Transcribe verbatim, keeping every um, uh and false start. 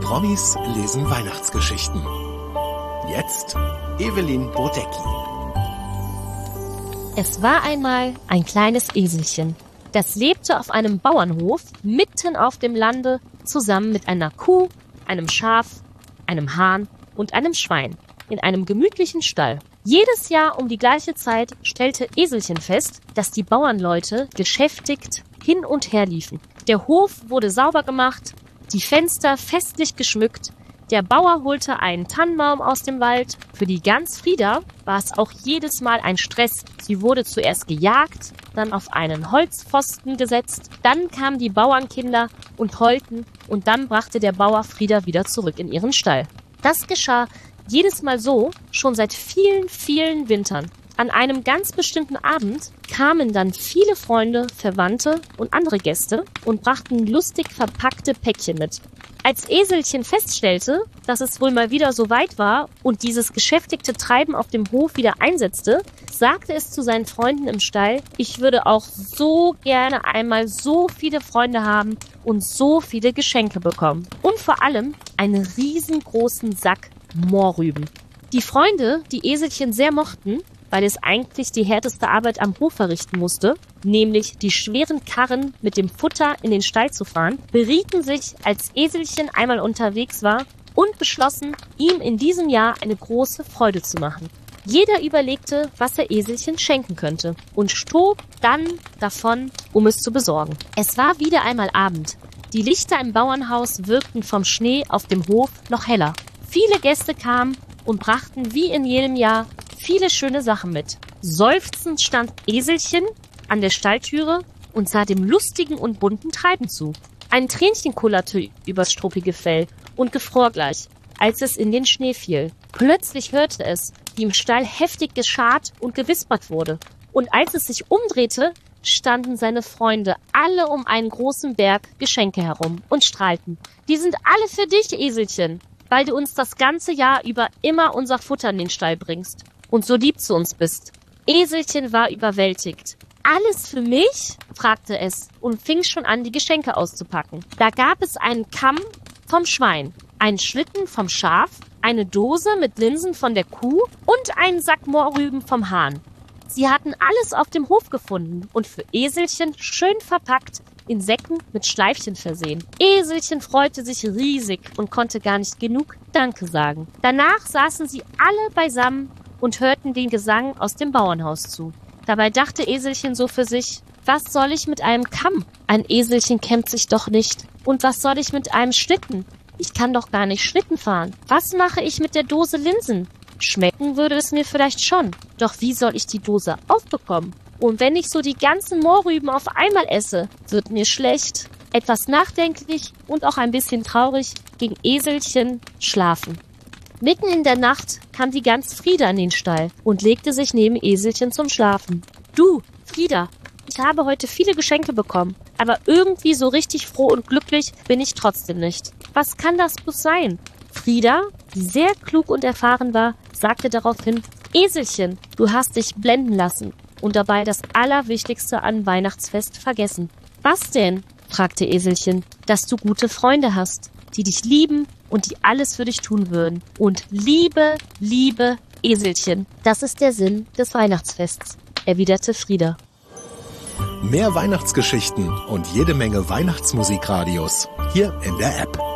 Promis lesen Weihnachtsgeschichten. Jetzt Evelyn Bodecki. Es war einmal ein kleines Eselchen. Das lebte auf einem Bauernhof mitten auf dem Lande zusammen mit einer Kuh, einem Schaf, einem Hahn und einem Schwein in einem gemütlichen Stall. Jedes Jahr um die gleiche Zeit stellte Eselchen fest, dass die Bauernleute geschäftigt hin und her liefen. Der Hof wurde sauber gemacht, die Fenster festlich geschmückt, der Bauer holte einen Tannenbaum aus dem Wald. Für die Gans Frieda war es auch jedes Mal ein Stress. Sie wurde zuerst gejagt, dann auf einen Holzpfosten gesetzt, dann kamen die Bauernkinder und heulten und dann brachte der Bauer Frieda wieder zurück in ihren Stall. Das geschah jedes Mal so, schon seit vielen, vielen Wintern. An einem ganz bestimmten Abend kamen dann viele Freunde, Verwandte und andere Gäste und brachten lustig verpackte Päckchen mit. Als Eselchen feststellte, dass es wohl mal wieder so weit war und dieses geschäftigte Treiben auf dem Hof wieder einsetzte, sagte es zu seinen Freunden im Stall: Ich würde auch so gerne einmal so viele Freunde haben und so viele Geschenke bekommen. Und vor allem einen riesengroßen Sack Mohrrüben. Die Freunde, die Eselchen sehr mochten, weil es eigentlich die härteste Arbeit am Hof verrichten musste, nämlich die schweren Karren mit dem Futter in den Stall zu fahren, berieten sich, als Eselchen einmal unterwegs war und beschlossen, ihm in diesem Jahr eine große Freude zu machen. Jeder überlegte, was er Eselchen schenken könnte und stob dann davon, um es zu besorgen. Es war wieder einmal Abend. Die Lichter im Bauernhaus wirkten vom Schnee auf dem Hof noch heller. Viele Gäste kamen und brachten wie in jedem Jahr viele schöne Sachen mit. Seufzend stand Eselchen an der Stalltüre und sah dem lustigen und bunten Treiben zu. Ein Tränchen kullerte übers struppige Fell und gefror gleich, als es in den Schnee fiel. Plötzlich hörte es, wie im Stall heftig gescharrt und gewispert wurde. Und als es sich umdrehte, standen seine Freunde alle um einen großen Berg Geschenke herum und strahlten. Die sind alle für dich, Eselchen, weil du uns das ganze Jahr über immer unser Futter in den Stall bringst und so lieb zu uns bist. Eselchen war überwältigt. Alles für mich? Fragte es und fing schon an, die Geschenke auszupacken. Da gab es einen Kamm vom Schwein, einen Schlitten vom Schaf, eine Dose mit Linsen von der Kuh und einen Sack Mohrrüben vom Hahn. Sie hatten alles auf dem Hof gefunden und für Eselchen schön verpackt in Säcken mit Schleifchen versehen. Eselchen freute sich riesig und konnte gar nicht genug Danke sagen. Danach saßen sie alle beisammen und hörten den Gesang aus dem Bauernhaus zu. Dabei dachte Eselchen so für sich: Was soll ich mit einem Kamm? Ein Eselchen kämmt sich doch nicht. Und was soll ich mit einem Schlitten? Ich kann doch gar nicht Schlitten fahren. Was mache ich mit der Dose Linsen? Schmecken würde es mir vielleicht schon. Doch wie soll ich die Dose aufbekommen? Und wenn ich so die ganzen Mohrrüben auf einmal esse, wird mir schlecht. Etwas nachdenklich und auch ein bisschen traurig ging Eselchen schlafen. Mitten in der Nacht kam die Gans Frieda in den Stall und legte sich neben Eselchen zum Schlafen. Du, Frieda, ich habe heute viele Geschenke bekommen, aber irgendwie so richtig froh und glücklich bin ich trotzdem nicht. Was kann das bloß sein? Frieda, die sehr klug und erfahren war, sagte daraufhin: Eselchen, du hast dich blenden lassen und dabei das Allerwichtigste an Weihnachtsfest vergessen. Was denn? Fragte Eselchen. Dass du gute Freunde hast, die dich lieben und die alles für dich tun würden. Und liebe, liebe Eselchen, das ist der Sinn des Weihnachtsfests, erwiderte Frieda. Mehr Weihnachtsgeschichten und jede Menge Weihnachtsmusikradios hier in der App.